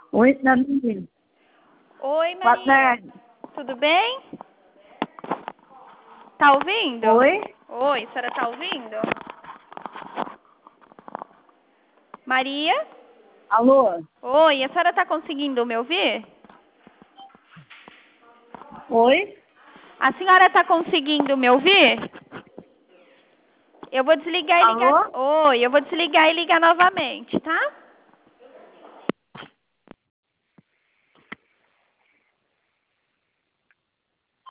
Oi, Samir. Oi, Boa Maria. tarde. Tudo bem? Tá ouvindo? Oi? Oi, a senhora tá ouvindo? Maria? Alô? Oi, a senhora tá conseguindo me ouvir? Oi? A senhora tá conseguindo me ouvir? Eu vou desligar e ligar. Alô? Oi, eu vou desligar e ligar novamente, tá?